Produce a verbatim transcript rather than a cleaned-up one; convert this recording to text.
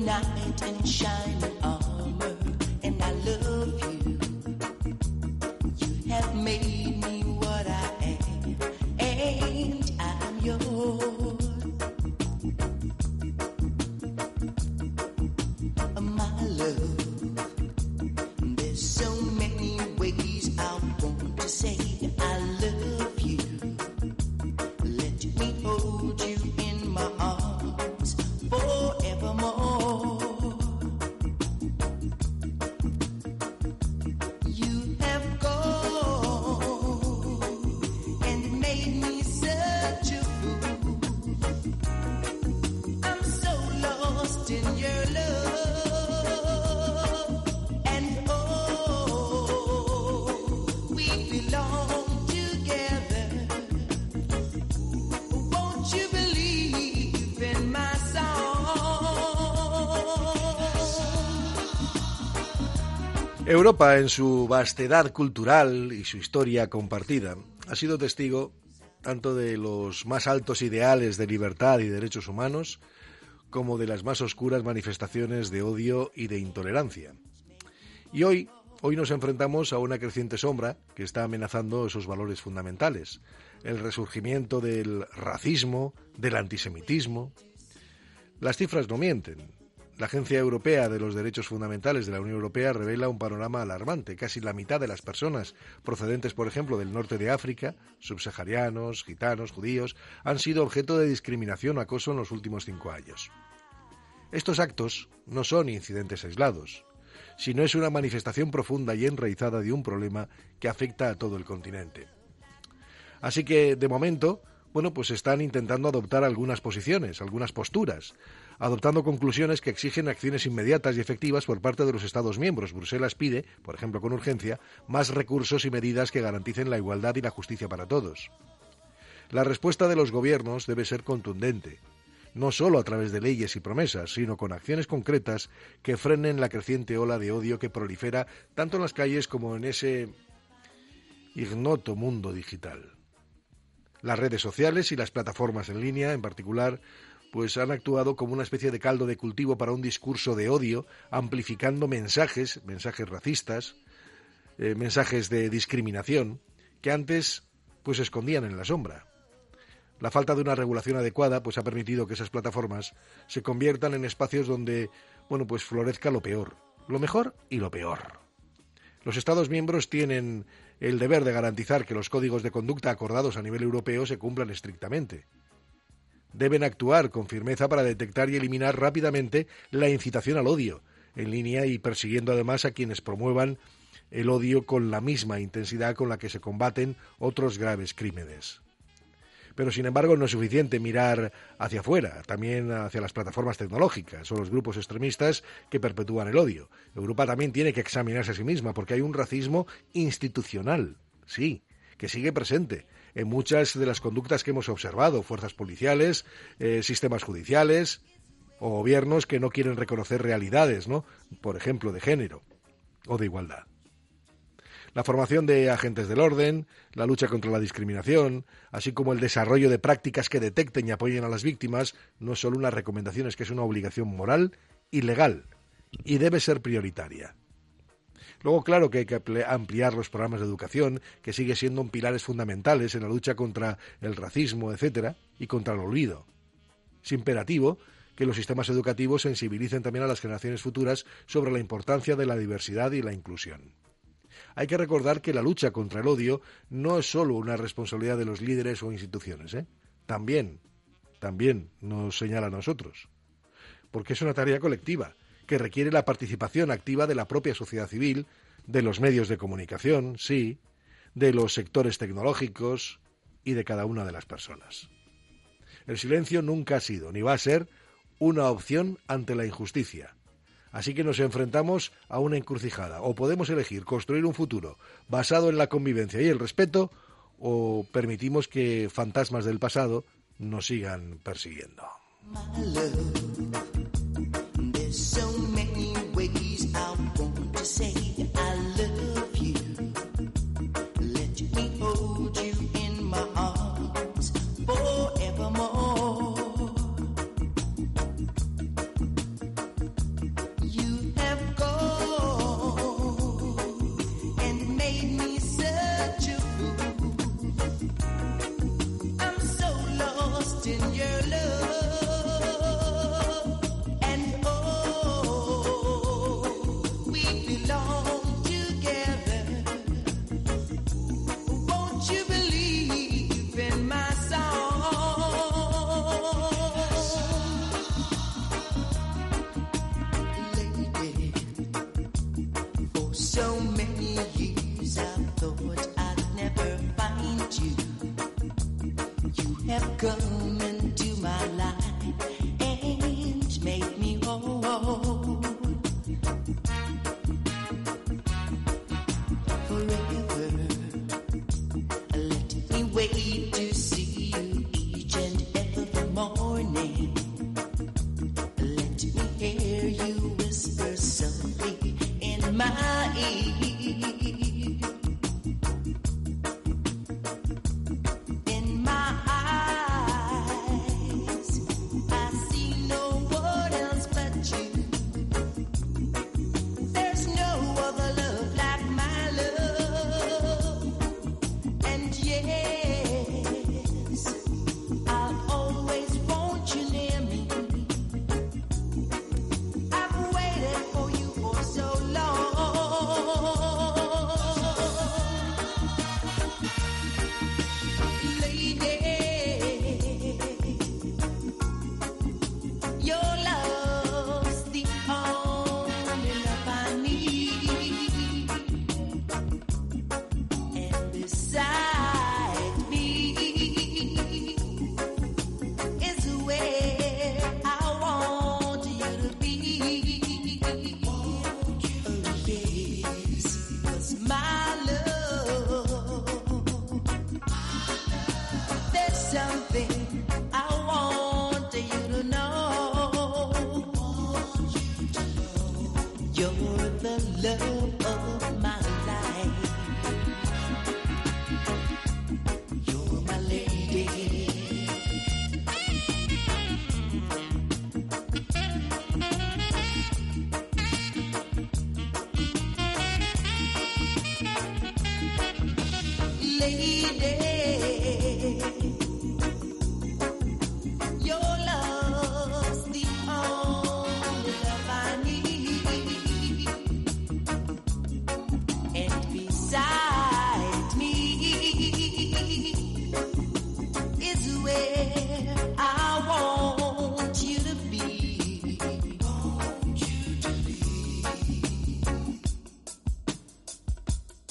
knight in shining armor, and I love you. You have made me what I am, and I'm yours. My love, there's so many ways I want to say I love you. Let me hold you in my arms forevermore. You have gone and made me such a fool. I'm so lost in your love. And oh, we belong together. Won't you believe in my Europa, en su vastedad cultural y su historia compartida, ha sido testigo tanto de los más altos ideales de libertad y derechos humanos como de las más oscuras manifestaciones de odio y de intolerancia. Y hoy, hoy nos enfrentamos a una creciente sombra que está amenazando esos valores fundamentales, el resurgimiento del racismo, del antisemitismo. Las cifras no mienten. La Agencia Europea de los Derechos Fundamentales de la Unión Europea revela un panorama alarmante. Casi la mitad de las personas procedentes, por ejemplo, del norte de África, subsaharianos, gitanos, judíos, han sido objeto de discriminación o acoso en los últimos cinco años. Estos actos no son incidentes aislados, sino es una manifestación profunda y enraizada de un problema que afecta a todo el continente. Así que, de momento, bueno, pues están intentando adoptar algunas posiciones, algunas posturas, adoptando conclusiones que exigen acciones inmediatas y efectivas por parte de los Estados miembros. Bruselas pide, por ejemplo con urgencia, más recursos y medidas que garanticen la igualdad y la justicia para todos. La respuesta de los gobiernos debe ser contundente, no solo a través de leyes y promesas, sino con acciones concretas que frenen la creciente ola de odio que prolifera tanto en las calles como en ese ignoto mundo digital. Las redes sociales y las plataformas en línea, en particular, pues han actuado como una especie de caldo de cultivo para un discurso de odio, amplificando mensajes, mensajes racistas, eh, mensajes de discriminación, que antes pues se escondían en la sombra. La falta de una regulación adecuada pues ha permitido que esas plataformas se conviertan en espacios donde, bueno, pues florezca lo peor, lo mejor y lo peor. Los Estados miembros tienen el deber de garantizar que los códigos de conducta acordados a nivel europeo se cumplan estrictamente. Deben actuar con firmeza para detectar y eliminar rápidamente la incitación al odio en línea y persiguiendo además a quienes promuevan el odio con la misma intensidad con la que se combaten otros graves crímenes. Pero, sin embargo, no es suficiente mirar hacia afuera, también hacia las plataformas tecnológicas o los grupos extremistas que perpetúan el odio. Europa también tiene que examinarse a sí misma porque hay un racismo institucional, sí, que sigue presente en muchas de las conductas que hemos observado, fuerzas policiales, eh, sistemas judiciales o gobiernos que no quieren reconocer realidades, ¿no? Por ejemplo, de género o de igualdad. La formación de agentes del orden, la lucha contra la discriminación, así como el desarrollo de prácticas que detecten y apoyen a las víctimas, no es solo una recomendación, es que es una obligación moral y legal, y debe ser prioritaria. Luego, claro que hay que ampliar los programas de educación, que sigue siendo un pilares fundamentales en la lucha contra el racismo, etcétera, y contra el olvido. Es imperativo que los sistemas educativos sensibilicen también a las generaciones futuras sobre la importancia de la diversidad y la inclusión. Hay que recordar que la lucha contra el odio no es solo una responsabilidad de los líderes o instituciones, ¿eh? También, también nos señala a nosotros, porque es una tarea colectiva que requiere la participación activa de la propia sociedad civil, de los medios de comunicación, sí, de los sectores tecnológicos y de cada una de las personas. El silencio nunca ha sido ni va a ser una opción ante la injusticia. Así que nos enfrentamos a una encrucijada. O podemos elegir construir un futuro basado en la convivencia y el respeto, o permitimos que fantasmas del pasado nos sigan persiguiendo. so many years I thought I'd never find you. You have come into my life and made me whole. Forever, let me wait to see you each and every morning. Let me hear you whisper softly in my ear. In my eyes, I see no one else but you. There's no other love like my love. And yes, I'll always want you near me. I've waited for you for so long. Lady, your love's the only love I need. And beside me is where I want you to be. Oh yes, 'cause my love, there's something I want you to know. You're the love